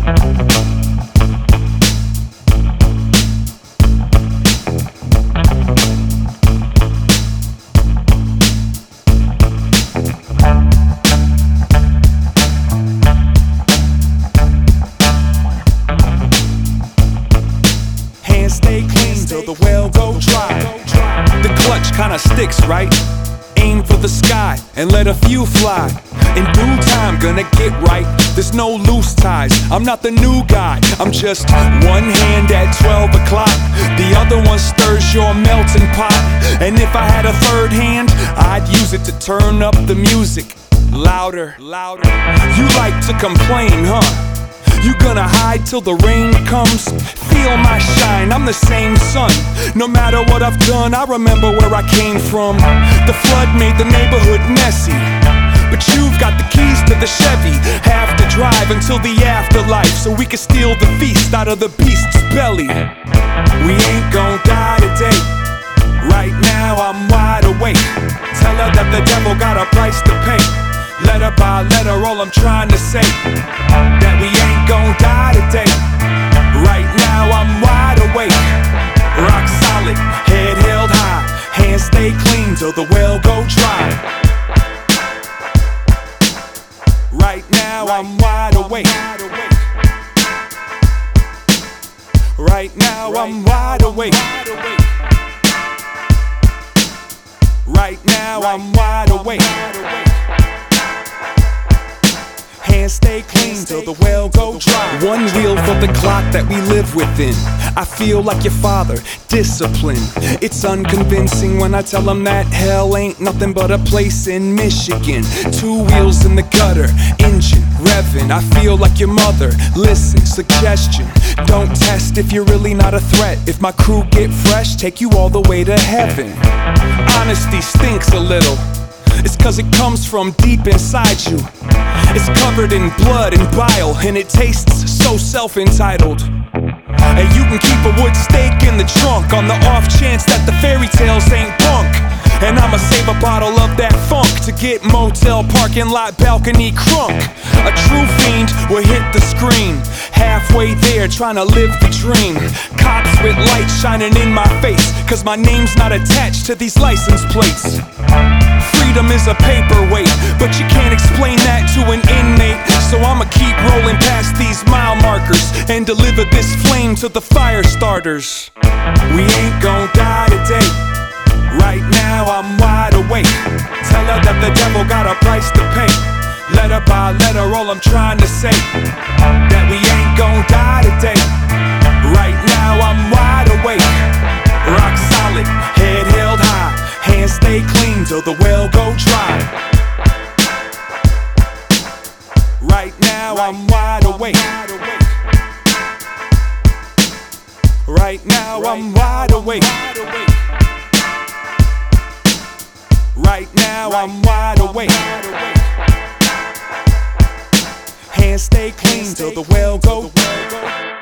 Stay clean till the well go dry. The clutch kinda sticks, right? Aim for the sky and let a few fly. In due time, gonna get right. There's no loose ties. I'm not the new guy. I'm just one hand at 12 o'clock. The other one stirs your melting pot. And if I had a third hand, I'd use it to turn up the music louder, louder. You like to complain, huh? You gonna hide till the rain comes? Feel my shine, I'm the same sun. No matter what I've done, I remember where I came from. The flood made the neighborhood messy, but you've got the keys to the Chevy. Have to drive until the afterlife, so we can steal the feast out of the beast's belly. We ain't gon' die today. Right now I'm wide awake. Tell her that the devil got a price to pay. Letter by letter, all I'm trying to say, that we ain't gon' die today. Right now I'm wide awake, rock solid, head held high, hands stay clean till the well go dry. Right now I'm wide awake. Right now I'm wide awake. Right now I'm wide awake. Hands stay clean till the well go dry. One wheel for the clock that we live within. I feel like your father, discipline. It's unconvincing when I tell him that hell ain't nothing but a place in Michigan. Two wheels in the gutter, engine revving. I feel like your mother, listen, suggestion. Don't test if you're really not a threat. If my crew get fresh, take you all the way to heaven. Honesty stinks a little. It's cause it comes from deep inside you. It's covered in blood and bile, and it tastes so self-entitled. And you can keep a wood stake in the trunk on the off chance that the fairy tales ain't bunk. And I'ma save a bottle of that funk to get motel parking lot balcony crunk. A true fiend will hit the screen, halfway there trying to live the dream. Cops with lights shining in my face, cause my name's not attached to these license plates. Freedom is a paperweight, but you can't explain that to an inmate. So I'ma keep rolling past these mile markers and deliver this flame to the fire starters. We ain't gon' die today. Right now I'm wide awake. Tell her that the devil got a price to pay. Letter by letter, all I'm trying to say, that we ain't gon' die today. Right now I'm wide awake, rock solid, head held high, hands stay clean till the well go dry. Right now I'm wide awake. Right now I'm wide awake. Right now I'm wide awake. Hands stay clean till the well go.